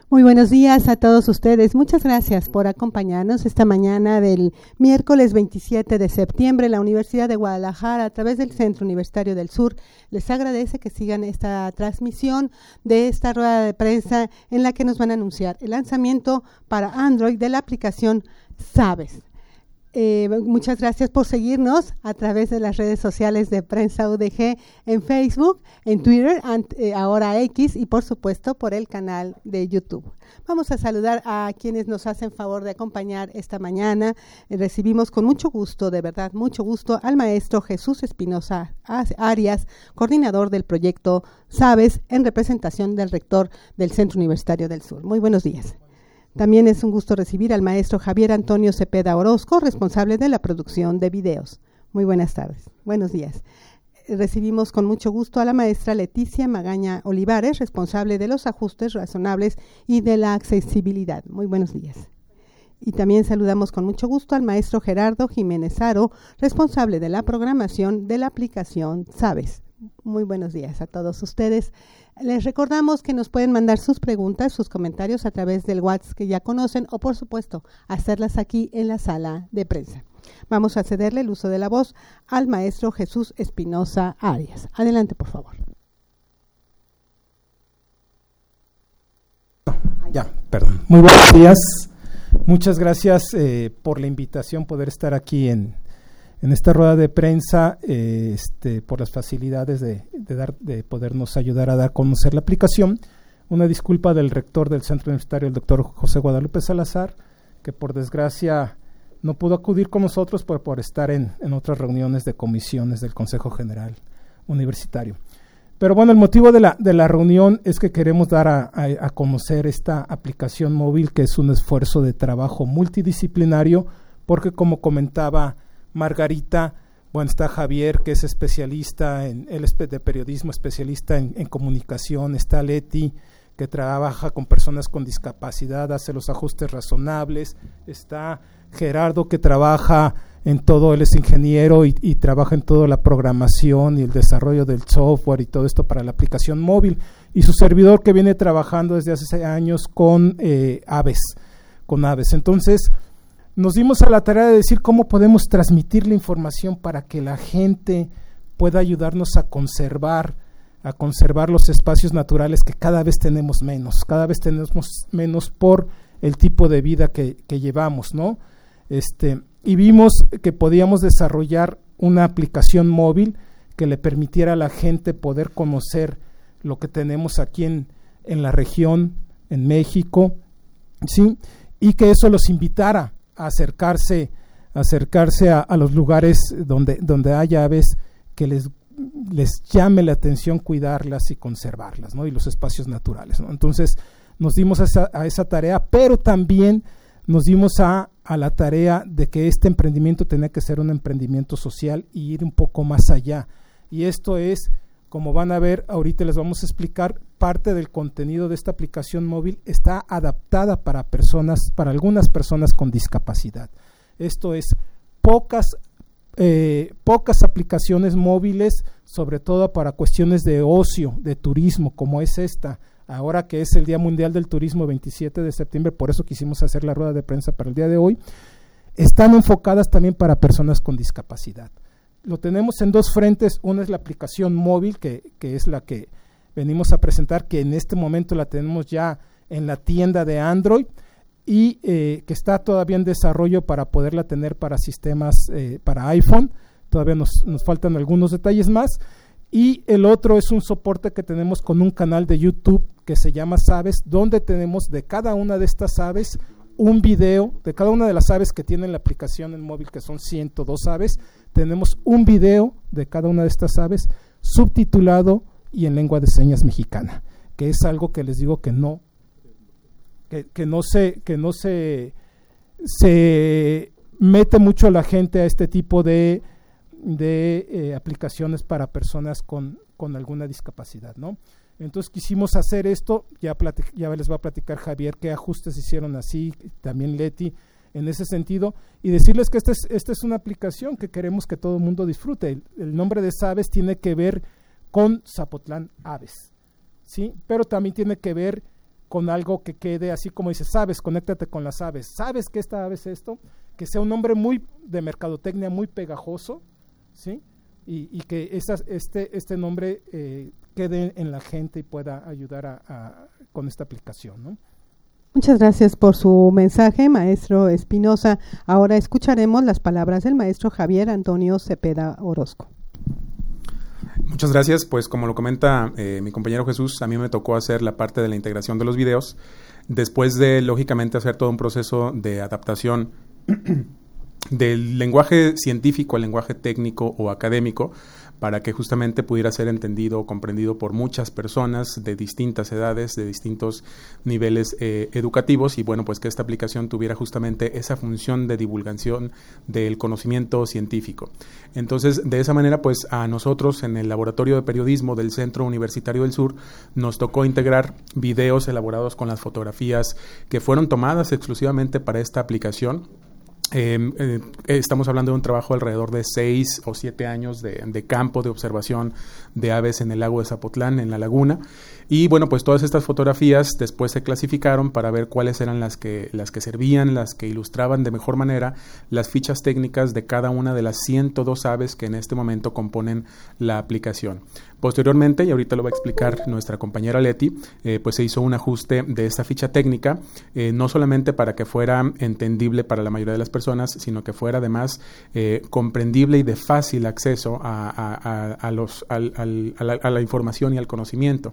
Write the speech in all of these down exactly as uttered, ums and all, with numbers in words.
Muy buenos días a todos ustedes. Muchas gracias por acompañarnos esta mañana del miércoles veintisiete de septiembre. La Universidad de Guadalajara, a través del Centro Universitario del Sur, les agradece que sigan esta transmisión de esta rueda de prensa en la que nos van a anunciar el lanzamiento para Android de la aplicación Sabes. Eh, muchas gracias por seguirnos a través de las redes sociales de Prensa U D G en Facebook, en Twitter, eh, ahora X, y por supuesto por el canal de YouTube. Vamos a saludar a quienes nos hacen favor de acompañar esta mañana. Eh, recibimos con mucho gusto, de verdad, mucho gusto, al maestro Jesús Espinosa Arias, coordinador del proyecto Sabes, en representación del rector del Centro Universitario del Sur. Muy buenos días. También es un gusto recibir al maestro Javier Antonio Cepeda Orozco, responsable de la producción de videos. Muy buenas tardes, buenos días. Recibimos con mucho gusto a la maestra Leticia Magaña Olivares, responsable de los ajustes razonables y de la accesibilidad. Muy buenos días. Y también saludamos con mucho gusto al maestro Gerardo Jiménez Aro, responsable de la programación de la aplicación Sabes. Muy buenos días a todos ustedes. Les recordamos que nos pueden mandar sus preguntas, sus comentarios a través del WhatsApp que ya conocen o, por supuesto, hacerlas aquí en la sala de prensa. Vamos a cederle el uso de la voz al maestro Jesús Espinosa Arias. Adelante, por favor. Ya, perdón. Muy buenos días. Muchas gracias eh, por la invitación, poder estar aquí en En esta rueda de prensa, eh, este, por las facilidades de, de, dar, de podernos ayudar a dar a conocer la aplicación. Una disculpa del rector del Centro Universitario, el doctor José Guadalupe Salazar, que por desgracia no pudo acudir con nosotros por, por estar en, en otras reuniones de comisiones del Consejo General Universitario. Pero bueno, el motivo de la, de la reunión es que queremos dar a, a, a conocer esta aplicación móvil, que es un esfuerzo de trabajo multidisciplinario, porque como comentaba Margarita, bueno, está Javier, que es especialista en él es de periodismo, especialista en, en comunicación, está Leti, que trabaja con personas con discapacidad, hace los ajustes razonables, está Gerardo, que trabaja en todo, él es ingeniero y, y trabaja en toda la programación y el desarrollo del software y todo esto para la aplicación móvil, y su servidor, que viene trabajando desde hace años con eh, Aves, con Aves. Entonces, nos dimos a la tarea de decir cómo podemos transmitir la información para que la gente pueda ayudarnos a conservar, a conservar los espacios naturales que cada vez tenemos menos, cada vez tenemos menos por el tipo de vida que, que llevamos, ¿no? Este, y vimos que podíamos desarrollar una aplicación móvil que le permitiera a la gente poder conocer lo que tenemos aquí en, en la región, en México, ¿sí? Y que eso los invitara a acercarse, acercarse a, a los lugares donde, donde haya aves, que les, les llame la atención cuidarlas y conservarlas, ¿no? Y los espacios naturales, ¿no? Entonces nos dimos a esa, a esa tarea, pero también nos dimos a, a la tarea de que este emprendimiento tenía que ser un emprendimiento social y ir un poco más allá. Y esto es, como van a ver, ahorita les vamos a explicar, parte del contenido de esta aplicación móvil está adaptada para personas, para algunas personas con discapacidad. Esto es, pocas, eh, pocas aplicaciones móviles, sobre todo para cuestiones de ocio, de turismo, como es esta, ahora que es el Día Mundial del Turismo, veintisiete de septiembre, por eso quisimos hacer la rueda de prensa para el día de hoy, están enfocadas también para personas con discapacidad. Lo tenemos en dos frentes. Una es la aplicación móvil, que, que es la que venimos a presentar, que en este momento la tenemos ya en la tienda de Android y eh, que está todavía en desarrollo para poderla tener para sistemas, eh, para iPhone. Todavía nos, nos faltan algunos detalles más. Y el otro es un soporte que tenemos con un canal de YouTube que se llama Sabes, donde tenemos de cada una de estas aves un video, de cada una de las aves que tienen la aplicación en móvil, que son ciento dos aves, tenemos un video de cada una de estas aves subtitulado y en lengua de señas mexicana, que es algo que les digo que no que, que no se que no se se mete mucho a la gente a este tipo de de eh, aplicaciones para personas con, con alguna discapacidad, ¿no? Entonces quisimos hacer esto, ya, platic, ya les va a platicar Javier qué ajustes hicieron así, también Leti, en ese sentido, y decirles que esta es, esta es una aplicación que queremos que todo el mundo disfrute. El, el nombre de Sabes tiene que ver con Zapotlán Aves, ¿sí? Pero también tiene que ver con algo que quede así como dice, sabes, conéctate con las aves, sabes que esta ave es esto, que sea un nombre muy de mercadotecnia, muy pegajoso, ¿sí? Y, y que esas, este, este nombre eh, quede en la gente y pueda ayudar a, a, con esta aplicación, ¿no? Muchas gracias por su mensaje, maestro Espinosa. Ahora escucharemos las palabras del maestro Javier Antonio Cepeda Orozco. Muchas gracias. Pues como lo comenta eh, mi compañero Jesús, a mí me tocó hacer la parte de la integración de los videos, después de, lógicamente, hacer todo un proceso de adaptación del lenguaje científico al lenguaje técnico o académico, para que justamente pudiera ser entendido o comprendido por muchas personas de distintas edades, de distintos niveles eh, educativos, y bueno, pues que esta aplicación tuviera justamente esa función de divulgación del conocimiento científico. Entonces, de esa manera, pues a nosotros en el Laboratorio de Periodismo del Centro Universitario del Sur nos tocó integrar videos elaborados con las fotografías que fueron tomadas exclusivamente para esta aplicación. Eh, eh, estamos hablando de un trabajo alrededor de seis o siete años de, de campo de observación de aves en el lago de Zapotlán, en la laguna, y bueno, pues todas estas fotografías después se clasificaron para ver cuáles eran las que, las que servían, las que ilustraban de mejor manera las fichas técnicas de cada una de las ciento dos aves que en este momento componen la aplicación. Posteriormente, y ahorita lo va a explicar nuestra compañera Leti, eh, pues se hizo un ajuste de esta ficha técnica, eh, no solamente para que fuera entendible para la mayoría de las personas, sino que fuera además eh, comprendible y de fácil acceso a, a, a, a, los, al, al, a, la, a la información y al conocimiento.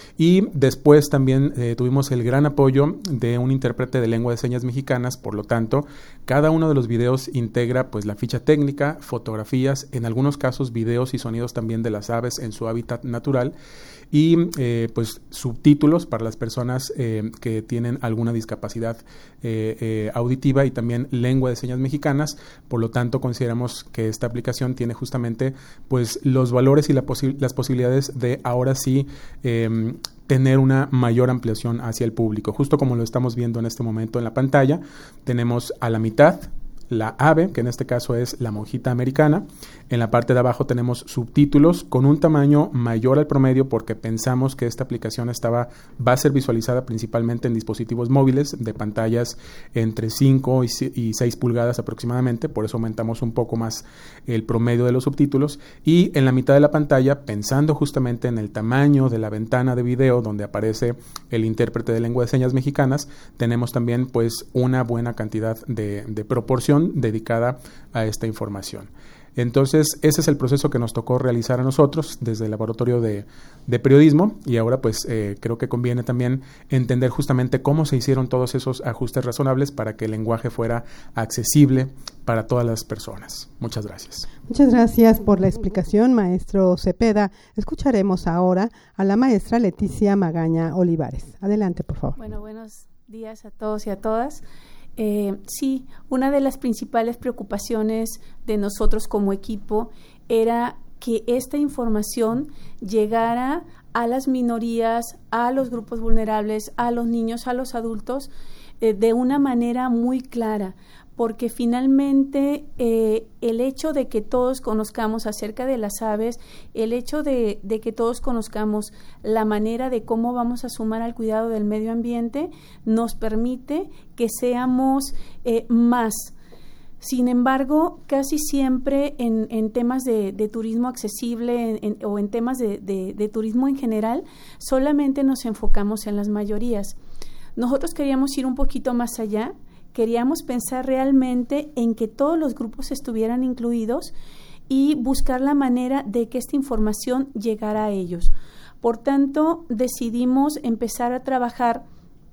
Y después también eh, tuvimos el gran apoyo de un intérprete de lengua de señas mexicanas, por lo tanto, cada uno de los videos integra pues la ficha técnica, fotografías, en algunos casos videos y sonidos también de las aves en su hábitat natural, y eh, pues subtítulos para las personas eh, que tienen alguna discapacidad eh, eh, auditiva, y también lengua de señas mexicanas. Por lo tanto, consideramos que esta aplicación tiene justamente pues los valores y la posi- las posibilidades de ahora sí eh, tener una mayor ampliación hacia el público. Justo como lo estamos viendo en este momento en la pantalla, tenemos a la mitad la ave, que en este caso es la monjita americana. En la parte de abajo tenemos subtítulos con un tamaño mayor al promedio, porque pensamos que esta aplicación estaba, va a ser visualizada principalmente en dispositivos móviles de pantallas entre cinco y seis pulgadas aproximadamente, por eso aumentamos un poco más el promedio de los subtítulos. Y en la mitad de la pantalla, pensando justamente en el tamaño de la ventana de video donde aparece el intérprete de lengua de señas mexicanas, tenemos también pues una buena cantidad de, de proporción dedicada a esta información. Entonces, ese es el proceso que nos tocó realizar a nosotros desde el Laboratorio de, de Periodismo, y ahora pues eh, creo que conviene también entender justamente cómo se hicieron todos esos ajustes razonables para que el lenguaje fuera accesible para todas las personas. Muchas gracias. Muchas gracias por la explicación, maestro Cepeda. Escucharemos ahora a la maestra Leticia Magaña Olivares. Adelante, por favor. Bueno, buenos días a todos y a todas. Eh, sí, una de las principales preocupaciones de nosotros como equipo era que esta información llegara a las minorías, a los grupos vulnerables, a los niños, a los adultos, eh, de una manera muy clara, porque finalmente eh, el hecho de que todos conozcamos acerca de las aves, el hecho de, de que todos conozcamos la manera de cómo vamos a sumar al cuidado del medio ambiente, nos permite que seamos eh, más. Sin embargo, casi siempre en, en temas de, de turismo accesible en, en, o en temas de, de, de turismo en general, solamente nos enfocamos en las mayorías. Nosotros queríamos ir un poquito más allá. Queríamos pensar realmente en que todos los grupos estuvieran incluidos y buscar la manera de que esta información llegara a ellos. Por tanto, decidimos empezar a trabajar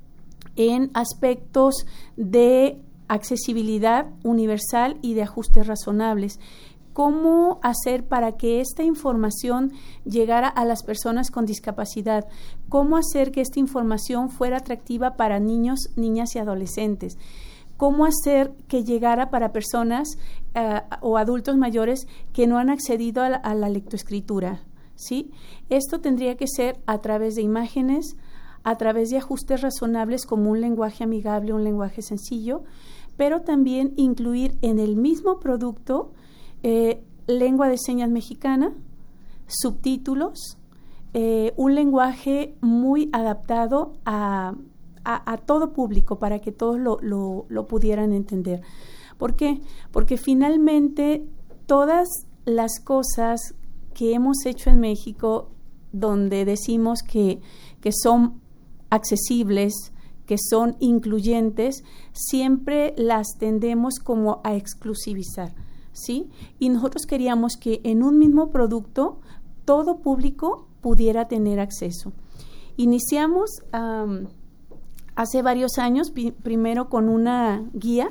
en aspectos de accesibilidad universal y de ajustes razonables. ¿Cómo hacer para que esta información llegara a las personas con discapacidad? ¿Cómo hacer que esta información fuera atractiva para niños, niñas y adolescentes? ¿Cómo hacer que llegara para personas uh, o adultos mayores que no han accedido a la, a la lectoescritura? ¿Sí? Esto tendría que ser a través de imágenes, a través de ajustes razonables como un lenguaje amigable, un lenguaje sencillo, pero también incluir en el mismo producto Eh, lengua de señas mexicana, subtítulos, eh, un lenguaje muy adaptado a, a, a todo público para que todos lo, lo, lo pudieran entender. ¿Por qué? Porque finalmente todas las cosas que hemos hecho en México, donde decimos que, que son accesibles, que son incluyentes, siempre las tendemos como a exclusivizar, ¿sí? Y nosotros queríamos que en un mismo producto todo público pudiera tener acceso. Iniciamos um, hace varios años, pi- primero con una guía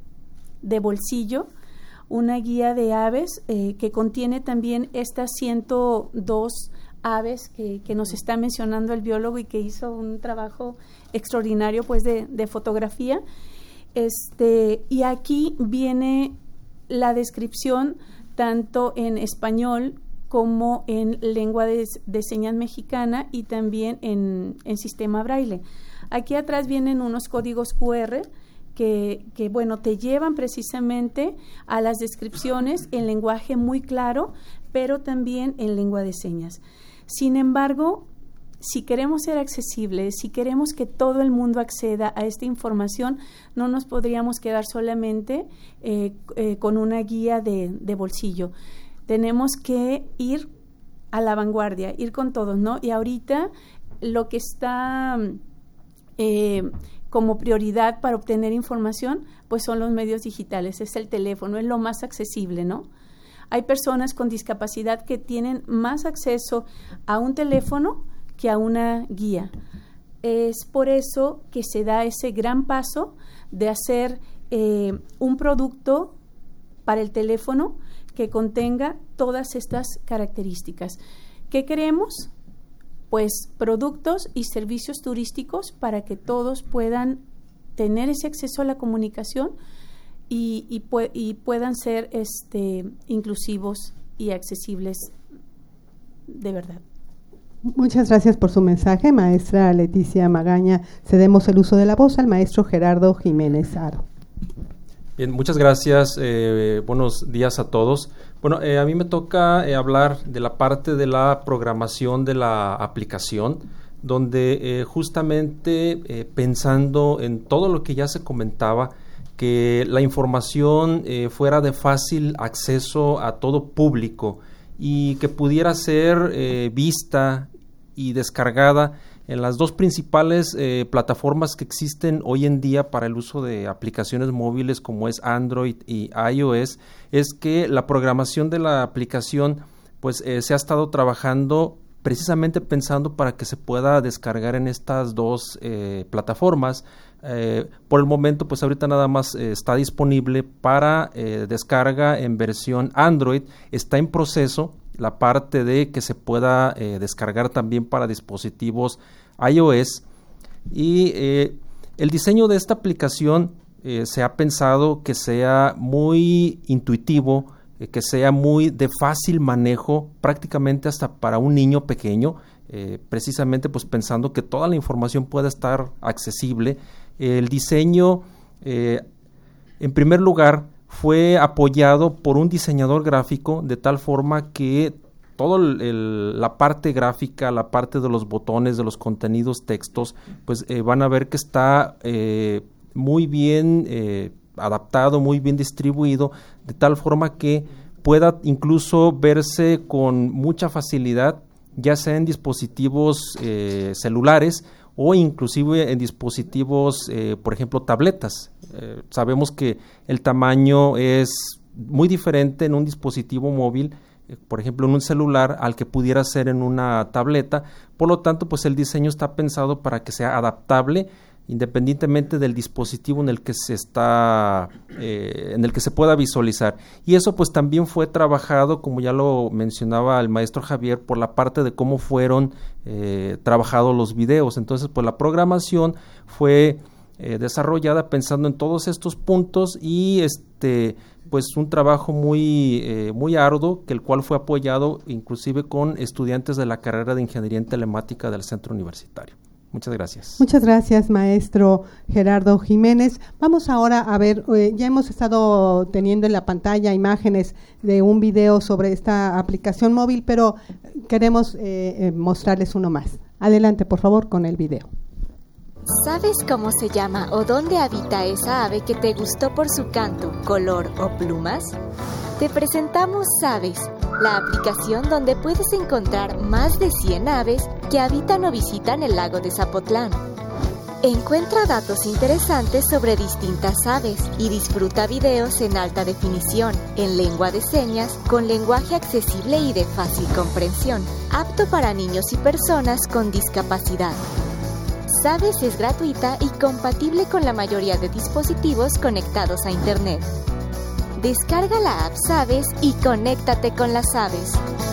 de bolsillo, una guía de aves eh, que contiene también estas ciento dos aves que, que nos está mencionando el biólogo y que hizo un trabajo extraordinario pues de, de fotografía. Este, y aquí viene la descripción tanto en español como en lengua de, de señas mexicana y también en, en sistema braille. Aquí atrás vienen unos códigos cu erre que, que, bueno, te llevan precisamente a las descripciones en lenguaje muy claro, pero también en lengua de señas. Sin embargo, si queremos ser accesibles, si queremos que todo el mundo acceda a esta información, no nos podríamos quedar solamente eh, eh, con una guía de, de bolsillo. Tenemos que ir a la vanguardia, ir con todos, ¿no? Y ahorita lo que está eh, como prioridad para obtener información, pues son los medios digitales, es el teléfono, es lo más accesible, ¿no? Hay personas con discapacidad que tienen más acceso a un teléfono que a una guía. Es por eso que se da ese gran paso de hacer eh, un producto para el teléfono que contenga todas estas características. ¿Qué queremos? Pues productos y servicios turísticos para que todos puedan tener ese acceso a la comunicación y, y, pu- y puedan ser este, inclusivos y accesibles de verdad. Muchas gracias por su mensaje, maestra Leticia Magaña. Cedemos el uso de la voz al maestro Gerardo Jiménez Haro. Bien, muchas gracias. Eh, buenos días a todos. Bueno, eh, a mí me toca eh, hablar de la parte de la programación de la aplicación, donde eh, justamente eh, pensando en todo lo que ya se comentaba, que la información eh, fuera de fácil acceso a todo público y que pudiera ser eh, vista y descargada en las dos principales eh, plataformas que existen hoy en día para el uso de aplicaciones móviles como es Android y iOS, es que la programación de la aplicación pues eh, se ha estado trabajando precisamente pensando para que se pueda descargar en estas dos eh, plataformas. Eh, por el momento, pues ahorita nada más eh, está disponible para eh, descarga en versión Android. Está en proceso la parte de que se pueda eh, descargar también para dispositivos iOS. Y eh, el diseño de esta aplicación eh, se ha pensado que sea muy intuitivo, eh, que sea muy de fácil manejo, prácticamente hasta para un niño pequeño, eh, precisamente pues pensando que toda la información pueda estar accesible. El diseño, eh, en primer lugar, fue apoyado por un diseñador gráfico de tal forma que toda la parte gráfica, la parte de los botones, de los contenidos, textos, pues eh, van a ver que está eh, muy bien eh, adaptado, muy bien distribuido, de tal forma que pueda incluso verse con mucha facilidad, ya sea en dispositivos eh, celulares o inclusive en dispositivos, eh, por ejemplo, tabletas. Eh, sabemos que el tamaño es muy diferente en un dispositivo móvil, eh, por ejemplo, en un celular, al que pudiera ser en una tableta. Por lo tanto, pues el diseño está pensado para que sea adaptable independientemente del dispositivo en el que se está, eh, en el que se pueda visualizar. Y eso pues también fue trabajado, como ya lo mencionaba el maestro Javier, por la parte de cómo fueron eh, trabajados los videos. Entonces, pues la programación fue eh, desarrollada pensando en todos estos puntos y este pues un trabajo muy eh, muy arduo, que el cual fue apoyado inclusive con estudiantes de la carrera de Ingeniería en Telemática del Centro Universitario. Muchas gracias. Muchas gracias, maestro Gerardo Jiménez. Vamos ahora a ver, eh, ya hemos estado teniendo en la pantalla imágenes de un video sobre esta aplicación móvil, pero queremos eh, eh, mostrarles uno más. Adelante, por favor, con el video. ¿Sabes cómo se llama o dónde habita esa ave que te gustó por su canto, color o plumas? Te presentamos Aves, la aplicación donde puedes encontrar más de cien aves que habitan o visitan el lago de Zapotlán. Encuentra datos interesantes sobre distintas aves y disfruta videos en alta definición, en lengua de señas, con lenguaje accesible y de fácil comprensión, apto para niños y personas con discapacidad. Aves es gratuita y compatible con la mayoría de dispositivos conectados a Internet. Descarga la app Aves y conéctate con las aves.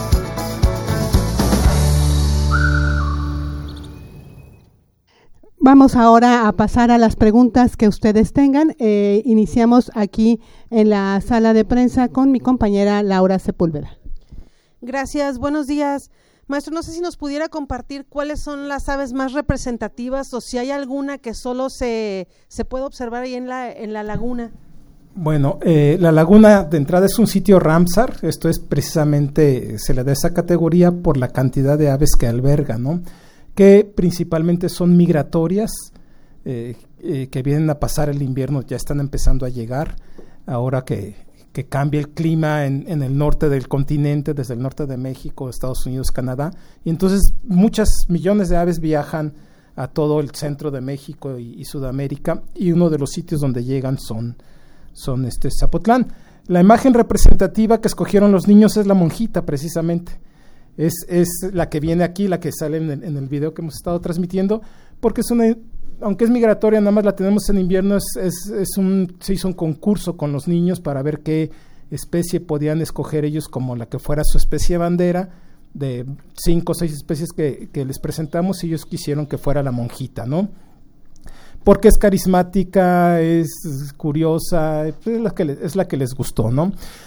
Vamos ahora a pasar a las preguntas que ustedes tengan. Eh, iniciamos aquí en la sala de prensa con mi compañera Laura Sepúlveda. Gracias, buenos días. Maestro, no sé si nos pudiera compartir cuáles son las aves más representativas o si hay alguna que solo se, se puede observar ahí en la, en la laguna. Bueno, eh, la laguna de entrada es un sitio Ramsar, esto es precisamente, se le da esa categoría por la cantidad de aves que alberga, ¿no? Que principalmente son migratorias, eh, eh, que vienen a pasar el invierno, ya están empezando a llegar, ahora que, que cambia el clima en, en el norte del continente, desde el norte de México, Estados Unidos, Canadá, y entonces muchas millones de aves viajan a todo el centro de México y, y Sudamérica, y uno de los sitios donde llegan son, son este Zapotlán. La imagen representativa que escogieron los niños es la monjita, precisamente. Es, es la que viene aquí, la que sale en el, en el video que hemos estado transmitiendo, porque es una, aunque es migratoria, nada más la tenemos en invierno, es, es, es un, se hizo un concurso con los niños para ver qué especie podían escoger ellos como la que fuera su especie bandera, de cinco o seis especies que, que les presentamos, y ellos quisieron que fuera la monjita, ¿no? Porque es carismática, es curiosa, es la que, le, es la que les gustó, ¿no?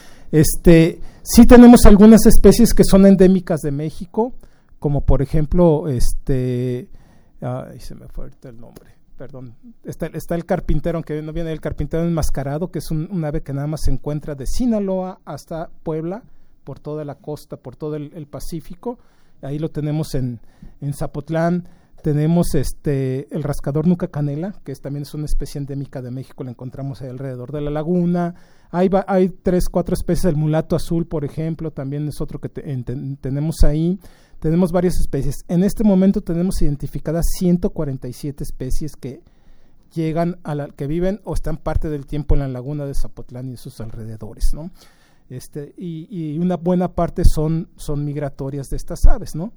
Este, sí tenemos algunas especies que son endémicas de México, como por ejemplo, este, ay, se me fue ahorita el nombre, perdón, está, está el carpintero, aunque no viene el carpintero enmascarado, que es un, un ave que nada más se encuentra de Sinaloa hasta Puebla, por toda la costa, por todo el, el Pacífico. Ahí lo tenemos en, en Zapotlán. Tenemos este el rascador nuca canela, que es, también es una especie endémica de México, la encontramos ahí alrededor de la laguna. Hay, va, hay tres, cuatro especies, el mulato azul, por ejemplo, también es otro que te, en, ten, tenemos ahí. Tenemos varias especies. En este momento tenemos identificadas ciento cuarenta y siete especies que llegan a la, que viven o están parte del tiempo en la laguna de Zapotlán y sus alrededores, ¿no? Este, y, y una buena parte son, son migratorias de estas aves, ¿no?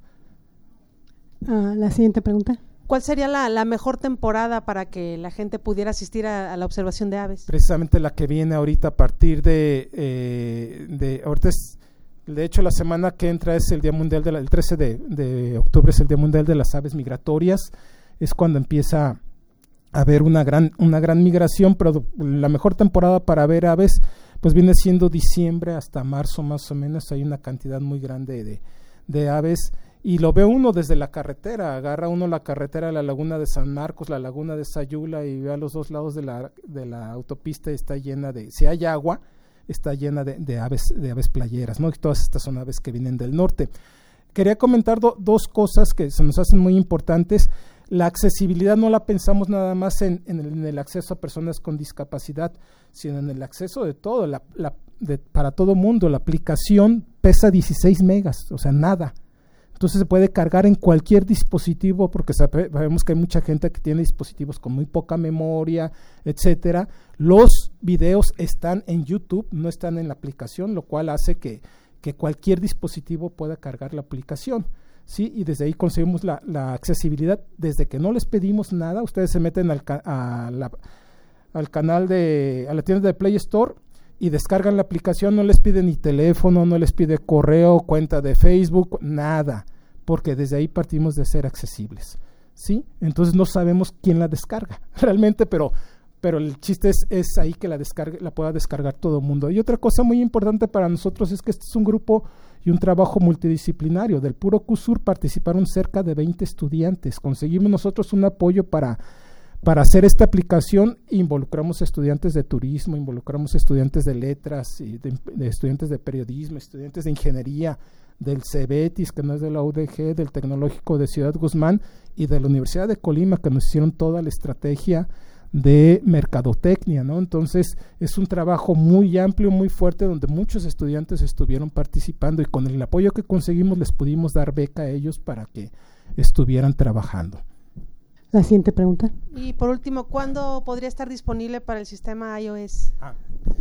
Ah, la siguiente pregunta. ¿Cuál sería la, la mejor temporada para que la gente pudiera asistir a, a la observación de aves? Precisamente la que viene ahorita a partir de, eh, de ahorita es, de hecho la semana que entra es el Día Mundial, de la, el trece de octubre es el Día Mundial de las Aves Migratorias, es cuando empieza a haber una gran, una gran migración, pero la mejor temporada para ver aves pues viene siendo diciembre hasta marzo más o menos, hay una cantidad muy grande de, de aves. Y lo ve uno desde la carretera, agarra uno la carretera de la laguna de San Marcos, la laguna de Sayula, y ve a los dos lados de la, de la autopista, está llena de, si hay agua, está llena de, de aves, de aves playeras, ¿no? Y todas estas son aves que vienen del norte. Quería comentar do, dos cosas que se nos hacen muy importantes. La accesibilidad no la pensamos nada más en, en, el, en el acceso a personas con discapacidad, sino en el acceso de todo, la, la, de, para todo mundo. La aplicación pesa dieciséis megas, o sea, nada. Entonces se puede cargar en cualquier dispositivo, porque sabemos que hay mucha gente que tiene dispositivos con muy poca memoria, etcétera. Los videos están en YouTube, no están en la aplicación, lo cual hace que, que cualquier dispositivo pueda cargar la aplicación, ¿sí? Y desde ahí conseguimos la, la accesibilidad. Desde que no les pedimos nada, ustedes se meten al, a la, al canal de, a la tienda de Play Store y descargan la aplicación, no les pide ni teléfono, no les pide correo, cuenta de Facebook, nada, porque desde ahí partimos de ser accesibles, ¿sí? Entonces no sabemos quién la descarga realmente, pero pero el chiste es, es ahí que la descargue, la pueda descargar todo el mundo. Y otra cosa muy importante para nosotros es que este es un grupo y un trabajo multidisciplinario. Del puro Q S U R participaron cerca de veinte estudiantes. Conseguimos nosotros un apoyo para, para hacer esta aplicación. Involucramos estudiantes de turismo, involucramos estudiantes de letras, y de, de estudiantes de periodismo, estudiantes de ingeniería, del CEBETIS, que no es de la U D G, del Tecnológico de Ciudad Guzmán y de la Universidad de Colima, que nos hicieron toda la estrategia de mercadotecnia, ¿no? Entonces es un trabajo muy amplio, muy fuerte, donde muchos estudiantes estuvieron participando y con el apoyo que conseguimos les pudimos dar beca a ellos para que estuvieran trabajando. La siguiente pregunta. Y por último, ¿cuándo podría estar disponible para el sistema iOS? Ah.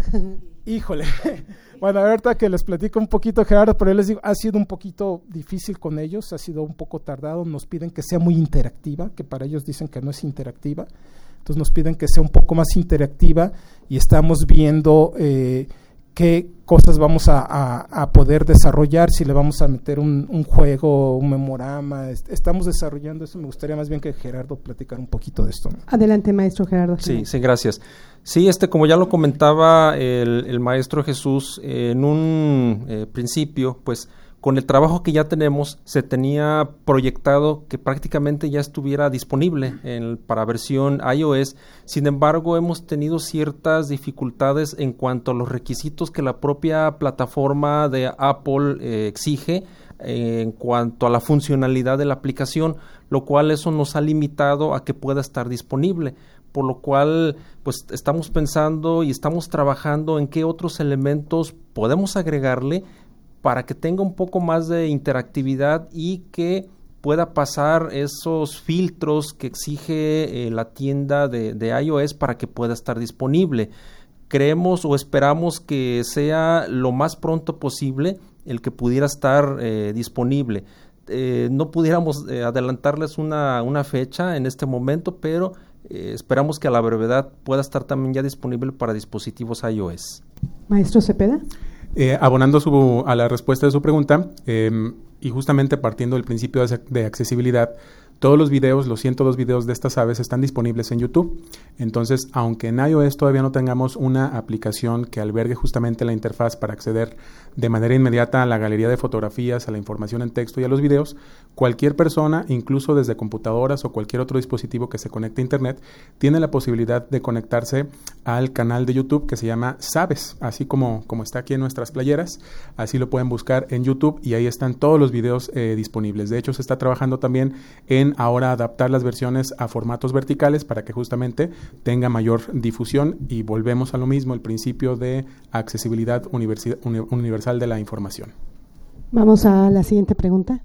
Híjole, bueno, ahorita que les platico un poquito, Gerardo, pero les digo, ha sido un poquito difícil con ellos, ha sido un poco tardado, nos piden que sea muy interactiva, que para ellos dicen que no es interactiva. Entonces nos piden que sea un poco más interactiva y estamos viendo eh, qué cosas vamos a, a, a poder desarrollar, si le vamos a meter un, un juego, un memorama. Estamos desarrollando eso, me gustaría más bien que Gerardo platicara un poquito de esto, ¿no? Adelante, maestro Gerardo. Sí, sí, gracias. Sí, este, como ya lo comentaba el, el maestro Jesús, eh, en un eh, principio, pues con el trabajo que ya tenemos, se tenía proyectado que prácticamente ya estuviera disponible en, para versión iOS. Sin embargo, hemos tenido ciertas dificultades en cuanto a los requisitos que la propia plataforma de Apple eh, exige eh, en cuanto a la funcionalidad de la aplicación, lo cual eso nos ha limitado a que pueda estar disponible. Por lo cual, pues estamos pensando y estamos trabajando en qué otros elementos podemos agregarle para que tenga un poco más de interactividad y que pueda pasar esos filtros que exige eh, la tienda de, de iOS para que pueda estar disponible. Creemos o esperamos que sea lo más pronto posible el que pudiera estar eh, disponible. Eh, no pudiéramos eh, adelantarles una, una fecha en este momento, pero eh, esperamos que a la brevedad pueda estar también ya disponible para dispositivos iOS. Maestro Cepeda. Eh, abonando su, a la respuesta de su pregunta, eh, y justamente partiendo del principio de, de accesibilidad, todos los videos, los ciento dos videos de estas aves están disponibles en YouTube. Entonces, aunque en iOS todavía no tengamos una aplicación que albergue justamente la interfaz para acceder de manera inmediata a la galería de fotografías, a la información en texto y a los videos, cualquier persona, incluso desde computadoras o cualquier otro dispositivo que se conecte a Internet, tiene la posibilidad de conectarse al canal de YouTube que se llama Sabes, así como, como está aquí en nuestras playeras. Así lo pueden buscar en YouTube y ahí están todos los videos eh, disponibles. De hecho, se está trabajando también en ahora adaptar las versiones a formatos verticales para que justamente tenga mayor difusión, y volvemos a lo mismo, el principio de accesibilidad universi- uni- universal de la información. Vamos a la siguiente pregunta.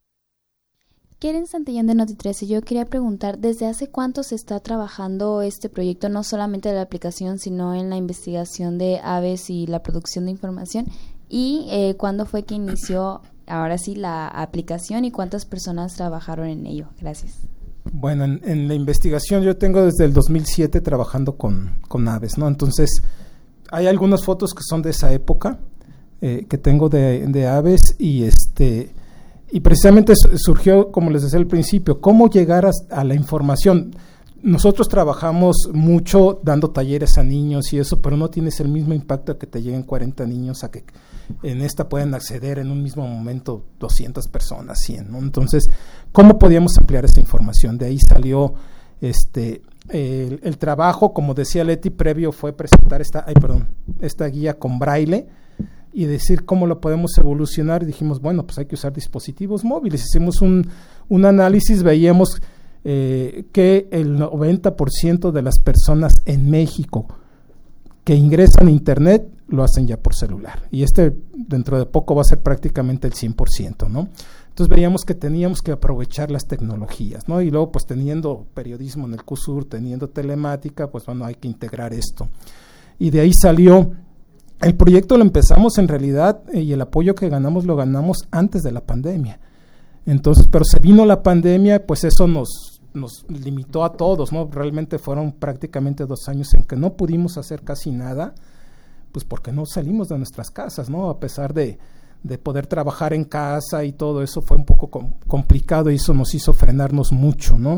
Keren Santillán de Noti trece, yo quería preguntar, ¿desde hace cuánto se está trabajando este proyecto, no solamente de la aplicación, sino en la investigación de aves y la producción de información? ¿Y eh, cuándo fue que inició, ahora sí, la aplicación y cuántas personas trabajaron en ello? Gracias. Bueno, en, en la investigación yo tengo desde el dos mil siete trabajando con, con aves, ¿no? Entonces, hay algunas fotos que son de esa época, eh, que tengo de, de aves, y este... Y precisamente surgió, como les decía al principio, cómo llegar a, a la información. Nosotros trabajamos mucho dando talleres a niños y eso, pero no tienes el mismo impacto que te lleguen cuarenta niños a que en esta pueden acceder en un mismo momento doscientas personas, cien, ¿no? Entonces, ¿cómo podíamos ampliar esa información? De ahí salió este el, el trabajo, como decía Leti, previo fue presentar esta, ay, perdón, esta guía con braille y decir cómo lo podemos evolucionar. Y dijimos, bueno, pues hay que usar dispositivos móviles. Hicimos un, un análisis, veíamos eh, que el noventa por ciento de las personas en México que ingresan a Internet lo hacen ya por celular. Y este dentro de poco va a ser prácticamente el cien por ciento, ¿no? Entonces veíamos que teníamos que aprovechar las tecnologías, ¿no? Y luego, pues teniendo periodismo en el Q S U R, teniendo telemática, pues bueno, hay que integrar esto. Y de ahí salió... El proyecto lo empezamos en realidad eh, y el apoyo que ganamos lo ganamos antes de la pandemia. Entonces, pero se vino la pandemia, pues eso nos, nos limitó a todos, ¿no? Realmente fueron prácticamente dos años en que no pudimos hacer casi nada, pues porque no salimos de nuestras casas, ¿no? A pesar de, de poder trabajar en casa y todo eso fue un poco com- complicado y eso nos hizo frenarnos mucho, ¿no?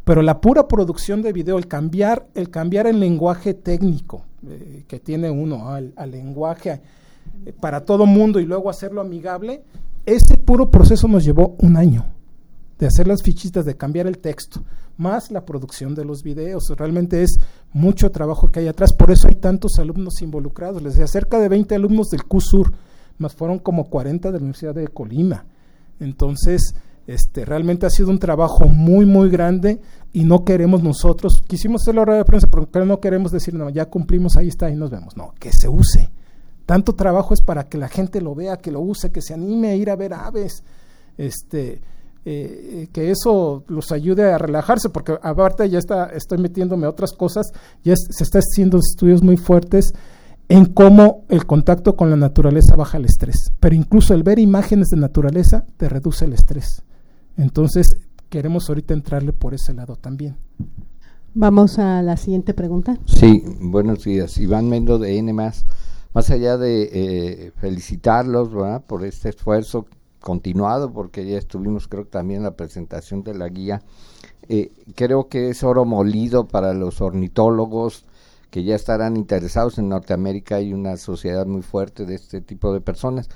pero la pura producción de video, el cambiar, el cambiar el lenguaje técnico eh, que tiene uno al, al lenguaje eh, para todo mundo y luego hacerlo amigable, ese puro proceso nos llevó un año de hacer las fichitas, de cambiar el texto, más la producción de los videos. Realmente es mucho trabajo que hay atrás, por eso hay tantos alumnos involucrados. Les decía, cerca de veinte alumnos del C U S U R, más fueron como cuarenta de la Universidad de Colima. Entonces, este, realmente ha sido un trabajo muy, muy grande y no queremos nosotros, quisimos hacer la rueda de prensa, pero no queremos decir, no, ya cumplimos, ahí está, ahí nos vemos. No, que se use. Tanto trabajo es para que la gente lo vea, que lo use, que se anime a ir a ver aves, este, eh, que eso los ayude a relajarse, porque aparte ya está, estoy metiéndome a otras cosas, ya es, se está haciendo estudios muy fuertes en cómo el contacto con la naturaleza baja el estrés, pero incluso el ver imágenes de naturaleza te reduce el estrés. Entonces queremos ahorita entrarle por ese lado también. Vamos a la siguiente pregunta. Sí, buenos días. Iván Mendo de N más. Más allá de eh, felicitarlos, ¿verdad?, por este esfuerzo continuado, porque ya estuvimos, creo que también en la presentación de la guía, eh, creo que es oro molido para los ornitólogos que ya estarán interesados. En Norteamérica hay una sociedad muy fuerte de este tipo de personas.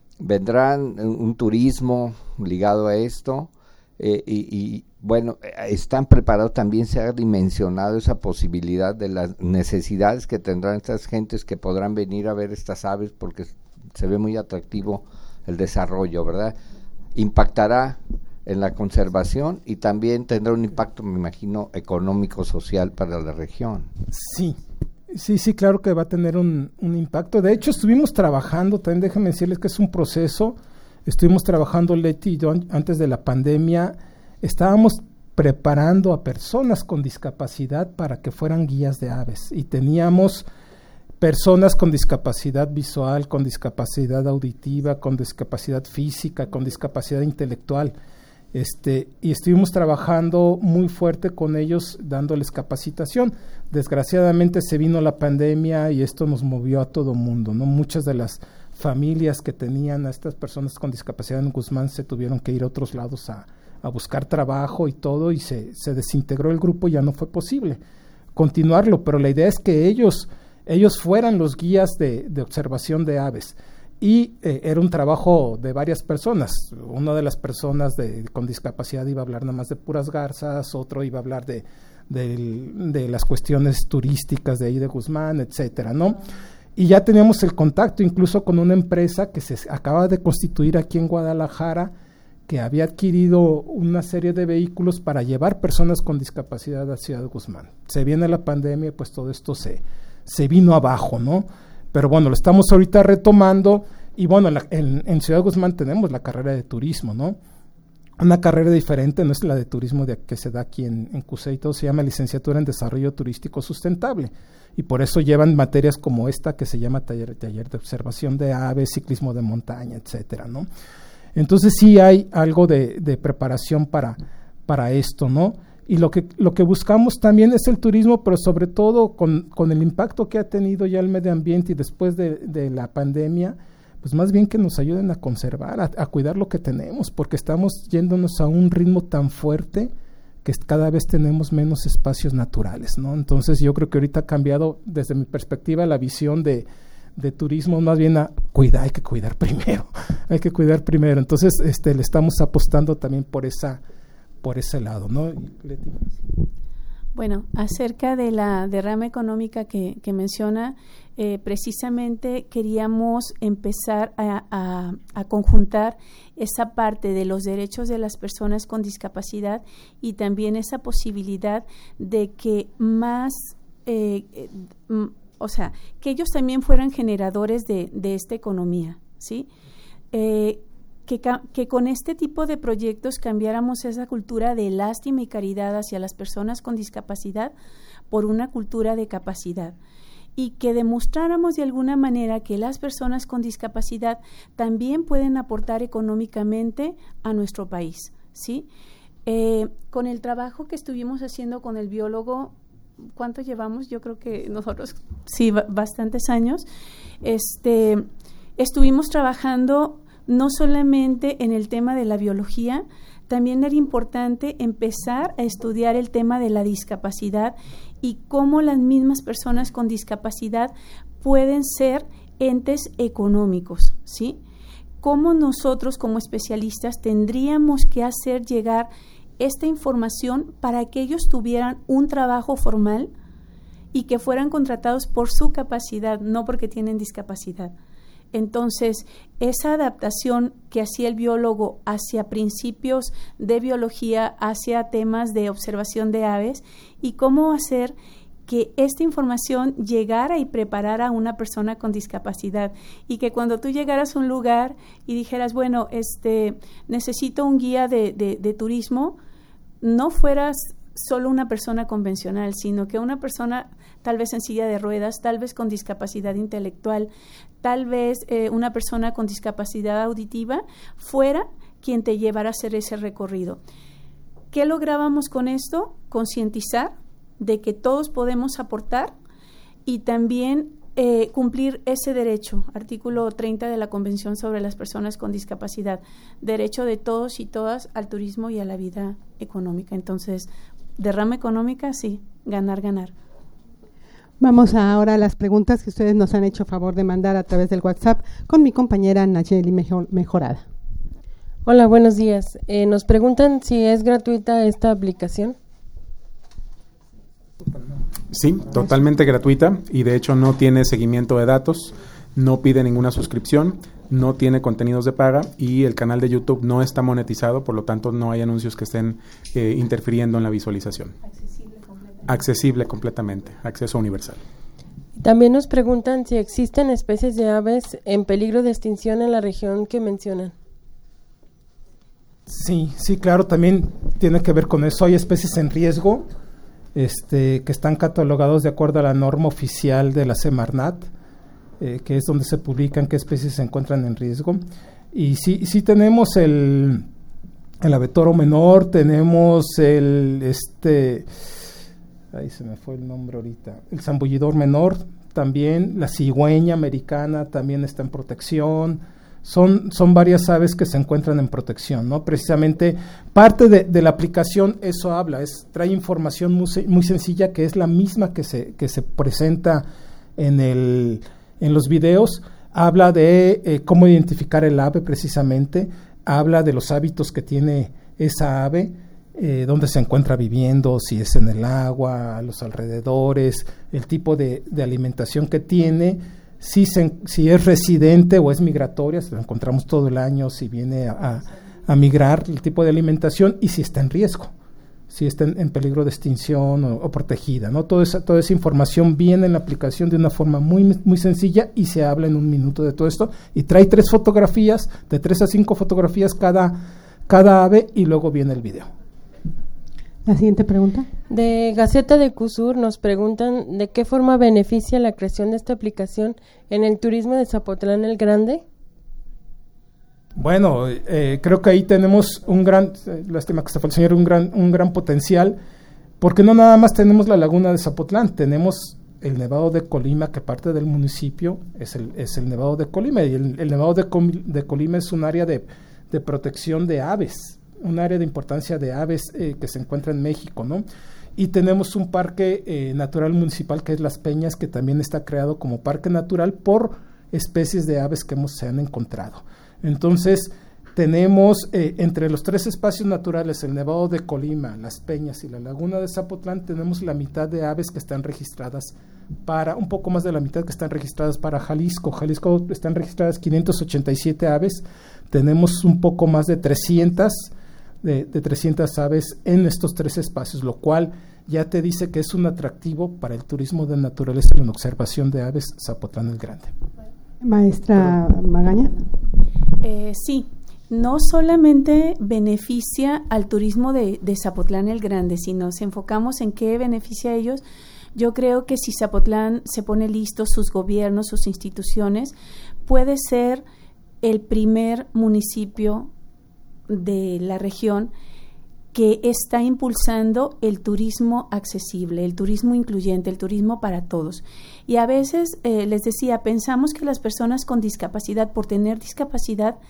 Vendrán un turismo ligado a esto, eh, y, y bueno, están preparados, también se ha dimensionado esa posibilidad de las necesidades que tendrán estas gentes que podrán venir a ver estas aves, porque se ve muy atractivo el desarrollo, ¿verdad? Impactará en la conservación y también tendrá un impacto, me imagino, económico, social para la región. Sí, sí, sí, claro que va a tener un, un impacto. De hecho, estuvimos trabajando, también déjenme decirles que es un proceso, estuvimos trabajando Leti y yo antes de la pandemia, estábamos preparando a personas con discapacidad para que fueran guías de aves y teníamos personas con discapacidad visual, con discapacidad auditiva, con discapacidad física, con discapacidad intelectual. Este, y estuvimos trabajando muy fuerte con ellos, dándoles capacitación. Desgraciadamente se vino la pandemia y esto nos movió a todo mundo, ¿no? Muchas de las familias que tenían a estas personas con discapacidad en Guzmán se tuvieron que ir a otros lados a, a buscar trabajo y todo, y se, se desintegró el grupo, ya no fue posible continuarlo, pero la idea es que ellos, ellos fueran los guías de, de observación de aves. Y eh, era un trabajo de varias personas. Una de las personas de, con discapacidad iba a hablar nada más de puras garzas, otro iba a hablar de, de, de las cuestiones turísticas de ahí de Guzmán, etcétera, ¿no? Y ya teníamos el contacto incluso con una empresa que se acaba de constituir aquí en Guadalajara, que había adquirido una serie de vehículos para llevar personas con discapacidad a Ciudad de Guzmán. Se viene la pandemia, pues todo esto se, se vino abajo, ¿no? Pero bueno, lo estamos ahorita retomando y bueno, la, en, en Ciudad Guzmán tenemos la carrera de turismo, ¿no? Una carrera diferente, no es la de turismo de, que se da aquí en, en C U S E I, todo se llama Licenciatura en Desarrollo Turístico Sustentable y por eso llevan materias como esta que se llama taller, taller de observación de aves, ciclismo de montaña, etcétera, ¿no? Entonces sí hay algo de, de preparación para, para esto, ¿no? Y lo que, lo que buscamos también es el turismo, pero sobre todo con, con el impacto que ha tenido ya el medio ambiente y después de, de la pandemia, pues más bien que nos ayuden a conservar, a, a cuidar lo que tenemos, porque estamos yéndonos a un ritmo tan fuerte que cada vez tenemos menos espacios naturales, ¿no? Entonces yo creo que ahorita ha cambiado desde mi perspectiva la visión de, de turismo, más bien a cuidar, hay que cuidar primero, hay que cuidar primero. Entonces este, le estamos apostando también por esa por ese lado, ¿no? Bueno, acerca de la derrama económica que, que menciona, eh, precisamente queríamos empezar a, a, a conjuntar esa parte de los derechos de las personas con discapacidad y también esa posibilidad de que más, eh, eh, m, o sea, que ellos también fueran generadores de, de esta economía, ¿sí? Eh, Que, que con este tipo de proyectos cambiáramos esa cultura de lástima y caridad hacia las personas con discapacidad por una cultura de capacidad y que demostráramos de alguna manera que las personas con discapacidad también pueden aportar económicamente a nuestro país, ¿sí? Eh, con el trabajo que estuvimos haciendo con el biólogo, ¿cuánto llevamos? Yo creo que nosotros, sí, bastantes años, este, estuvimos trabajando no solamente en el tema de la biología, también era importante empezar a estudiar el tema de la discapacidad y cómo las mismas personas con discapacidad pueden ser entes económicos, ¿sí? Cómo nosotros como especialistas tendríamos que hacer llegar esta información para que ellos tuvieran un trabajo formal y que fueran contratados por su capacidad, no porque tienen discapacidad. Entonces, esa adaptación que hacía el biólogo hacia principios de biología, hacia temas de observación de aves, y cómo hacer que esta información llegara y preparara a una persona con discapacidad, y que cuando tú llegaras a un lugar y dijeras, bueno, este, necesito un guía de, de, de turismo, no fueras solo una persona convencional, sino que una persona tal vez en silla de ruedas, tal vez con discapacidad intelectual, tal vez eh, una persona con discapacidad auditiva, fuera quien te llevara a hacer ese recorrido. ¿Qué lográbamos con esto? Concientizar de que todos podemos aportar y también eh, cumplir ese derecho, artículo treinta de la Convención sobre las Personas con Discapacidad, derecho de todos y todas al turismo y a la vida económica. Entonces, derrama económica, sí, ganar, ganar. Vamos ahora a las preguntas que ustedes nos han hecho favor de mandar a través del WhatsApp con mi compañera Nayeli Mejor, Mejorada. Hola, buenos días. Eh, nos preguntan si es gratuita esta aplicación. Sí, totalmente gratuita y de hecho no tiene seguimiento de datos, no pide ninguna suscripción, no tiene contenidos de paga y el canal de YouTube no está monetizado, por lo tanto no hay anuncios que estén eh, interfiriendo en la visualización. Accesible completamente. Accesible completamente, acceso universal. También nos preguntan si existen especies de aves en peligro de extinción en la región que mencionan. Sí, sí, claro, también tiene que ver con eso. Hay especies en riesgo este, que están catalogados de acuerdo a la norma oficial de la Semarnat, eh, que es donde se publican qué especies se encuentran en riesgo. Y sí, sí tenemos el, el abetoro menor, tenemos el, este, ahí se me fue el nombre ahorita, el zambullidor menor también, la cigüeña americana también está en protección. Son, son varias aves que se encuentran en protección, ¿no? Precisamente parte de, de la aplicación eso habla, es, trae información muy, muy sencilla que es la misma que se, que se presenta en, el, en los videos. Habla de eh, cómo identificar el ave precisamente, habla de los hábitos que tiene esa ave, eh, dónde se encuentra viviendo, si es en el agua, a los alrededores, el tipo de, de alimentación que tiene. Si, se, si es residente o es migratoria, si lo encontramos todo el año, si viene a, a, a migrar, el tipo de alimentación y si está en riesgo, si está en, en peligro de extinción o, o protegida, ¿no? Toda esa, toda esa información viene en la aplicación de una forma muy, muy sencilla y se habla en un minuto de todo esto y trae tres fotografías, de tres a cinco fotografías cada, cada ave y luego viene el video. La siguiente pregunta. De Gaceta de Cusur nos preguntan de qué forma beneficia la creación de esta aplicación en el turismo de Zapotlán el Grande. Bueno, eh, creo que ahí tenemos un gran, eh, lástima que se fue el señor, un gran, un gran potencial, porque no nada más tenemos la laguna de Zapotlán, tenemos el Nevado de Colima, que parte del municipio es el, es el Nevado de Colima, y el, el Nevado de, Com, de Colima es un área de, de protección de aves, un área de importancia de aves eh, que se encuentra en México, ¿no? Y tenemos un parque eh, natural municipal que es Las Peñas, que también está creado como parque natural por especies de aves que hemos, se han encontrado. Entonces, tenemos eh, entre los tres espacios naturales, el Nevado de Colima, Las Peñas y la Laguna de Zapotlán, tenemos la mitad de aves que están registradas para, un poco más de la mitad que están registradas para Jalisco. Jalisco están registradas quinientas ochenta y siete aves, tenemos un poco más de trescientas, de, de trescientas aves en estos tres espacios, lo cual ya te dice que es un atractivo para el turismo de naturaleza y la observación de aves Zapotlán el Grande. Maestra Magaña. Eh, sí, no solamente beneficia al turismo de, de Zapotlán el Grande, sino si enfocamos en qué beneficia a ellos, yo creo que si Zapotlán se pone listo, sus gobiernos, sus instituciones, puede ser el primer municipio de la región que está impulsando el turismo accesible, el turismo incluyente, el turismo para todos. Y a veces, eh, les decía, pensamos que las personas con discapacidad, por tener discapacidad,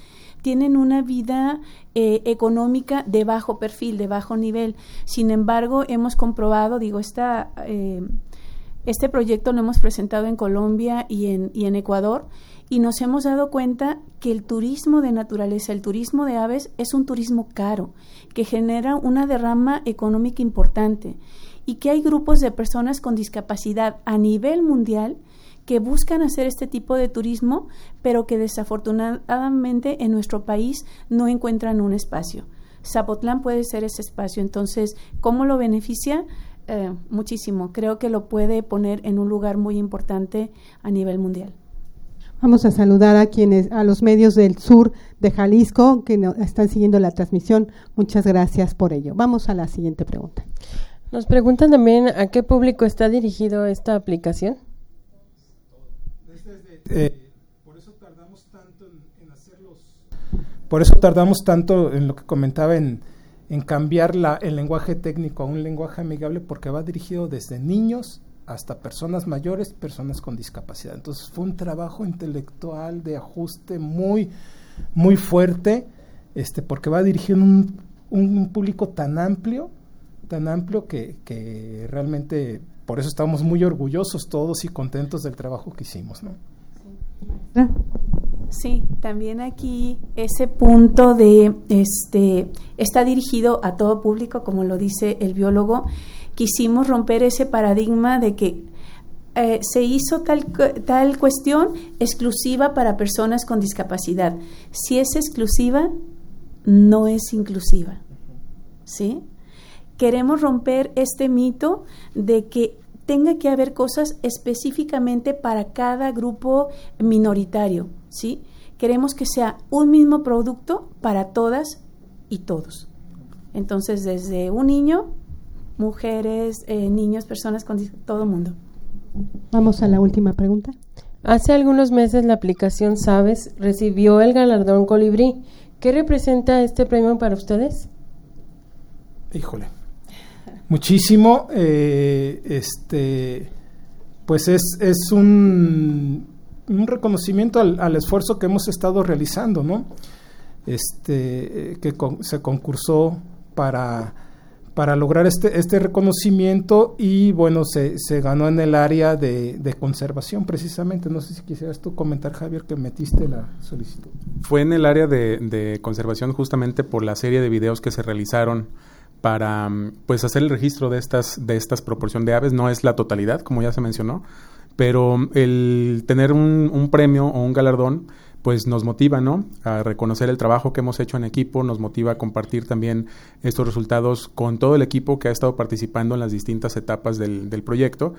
tienen una vida eh, económica de bajo perfil, de bajo nivel. Sin embargo, hemos comprobado, digo, esta, eh, este proyecto lo hemos presentado en Colombia y en, y en Ecuador, y nos hemos dado cuenta que el turismo de naturaleza, el turismo de aves, es un turismo caro, que genera una derrama económica importante, y que hay grupos de personas con discapacidad a nivel mundial que buscan hacer este tipo de turismo, pero que desafortunadamente en nuestro país no encuentran un espacio. Zapotlán puede ser ese espacio. Entonces, ¿cómo lo beneficia? Eh, muchísimo. Creo que lo puede poner en un lugar muy importante a nivel mundial. Vamos a saludar a quienes, a los medios del sur de Jalisco que no, están siguiendo la transmisión. Muchas gracias por ello. Vamos a la siguiente pregunta. Nos preguntan también a qué público está dirigido esta aplicación. Eh, por eso tardamos tanto en, en hacerlos. Por eso tardamos tanto en lo que comentaba en, en cambiar la, el lenguaje técnico a un lenguaje amigable, porque va dirigido desde niños hasta personas mayores, personas con discapacidad. Entonces fue un trabajo intelectual de ajuste muy, muy fuerte, este, porque va dirigido a un, un público tan amplio, tan amplio que, que realmente por eso estamos muy orgullosos todos y contentos del trabajo que hicimos, ¿no? Sí, también aquí ese punto de este está dirigido a todo público, como lo dice el biólogo. Quisimos romper ese paradigma de que eh, se hizo tal, tal cuestión exclusiva para personas con discapacidad. Si es exclusiva, no es inclusiva, ¿sí? Queremos romper este mito de que tenga que haber cosas específicamente para cada grupo minoritario, ¿sí? Queremos que sea un mismo producto para todas y todos. Entonces, desde un niño, mujeres, eh, niños, personas con todo el mundo. Vamos a la última pregunta. Hace algunos meses la aplicación Sabes recibió el galardón Colibrí. ¿Qué representa este premio para ustedes? Híjole. Muchísimo, eh, este, pues es, es un, un reconocimiento al, al esfuerzo que hemos estado realizando, ¿no? Este, que con, se concursó para, para lograr este, este reconocimiento y bueno, se, se ganó en el área de, de conservación precisamente. No sé si quisieras tú comentar, Javier, que metiste la solicitud. Fue en el área de, de conservación justamente por la serie de videos que se realizaron para pues hacer el registro de estas de estas proporción de aves. No es la totalidad, como ya se mencionó, pero el tener un, un premio o un galardón pues nos motiva, ¿no?, a reconocer el trabajo que hemos hecho en equipo, nos motiva a compartir también estos resultados con todo el equipo que ha estado participando en las distintas etapas del, del proyecto,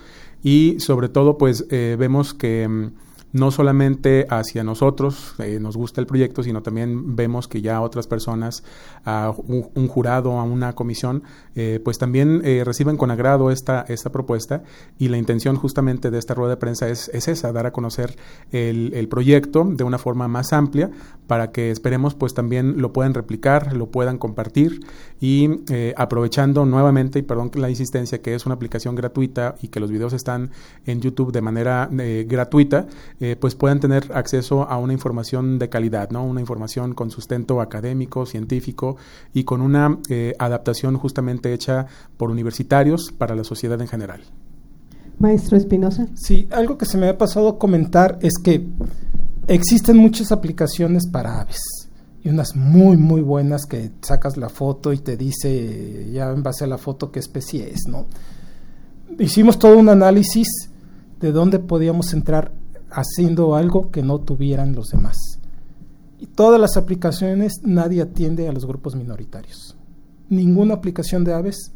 y sobre todo pues eh, vemos que no solamente hacia nosotros eh, nos gusta el proyecto, sino también vemos que ya otras personas, a un, un jurado, a una comisión, eh, pues también eh, reciben con agrado esta, esta propuesta, y la intención justamente de esta rueda de prensa es, es esa, dar a conocer el, el proyecto de una forma más amplia, para que esperemos pues también lo puedan replicar, lo puedan compartir, y eh, aprovechando nuevamente, y perdón la insistencia, que es una aplicación gratuita y que los videos están en YouTube de manera eh, gratuita, Eh, pues puedan tener acceso a una información de calidad, ¿no? Una información con sustento académico, científico, y con una eh, adaptación justamente hecha por universitarios para la sociedad en general. Maestro Espinosa. Sí, algo que se me ha pasado a comentar es que existen muchas aplicaciones para aves, y unas muy muy buenas que sacas la foto y te dice ya en base a la foto qué especie es, ¿no? Hicimos todo un análisis de dónde podíamos entrar haciendo algo que no tuvieran los demás. Y todas las aplicaciones, nadie atiende a los grupos minoritarios. Ninguna aplicación de aves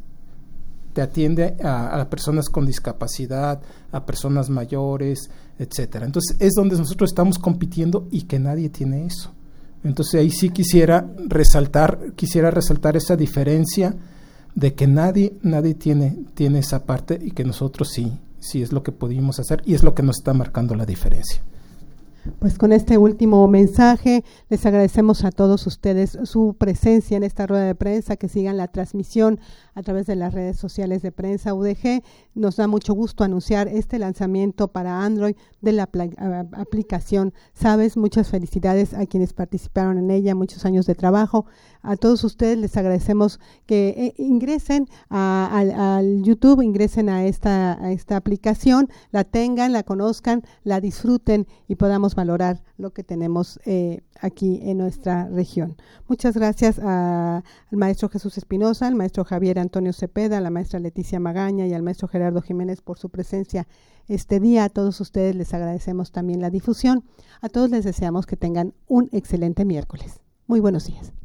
te atiende a, a personas con discapacidad, a personas mayores, etcétera. Entonces es donde nosotros estamos compitiendo y que nadie tiene eso. Entonces ahí sí quisiera resaltar, quisiera resaltar esa diferencia de que nadie, nadie tiene, tiene esa parte, y que nosotros sí. Sí, es lo que pudimos hacer y es lo que nos está marcando la diferencia. Pues con este último mensaje les agradecemos a todos ustedes su presencia en esta rueda de prensa, que sigan la transmisión a través de las redes sociales de Prensa U D G. Nos da mucho gusto anunciar este lanzamiento para Android de la apl- aplicación Sabes. Muchas felicidades a quienes participaron en ella, muchos años de trabajo. A todos ustedes les agradecemos que eh, ingresen a, a, al YouTube, ingresen a esta, a esta aplicación, la tengan, la conozcan, la disfruten y podamos valorar lo que tenemos eh, aquí en nuestra región. Muchas gracias a, al maestro Jesús Espinosa, al maestro Javier Antonio Cepeda, a la maestra Leticia Magaña y al maestro Gerardo Jiménez por su presencia este día. A todos ustedes les agradecemos también la difusión. A todos les deseamos que tengan un excelente miércoles. Muy buenos días.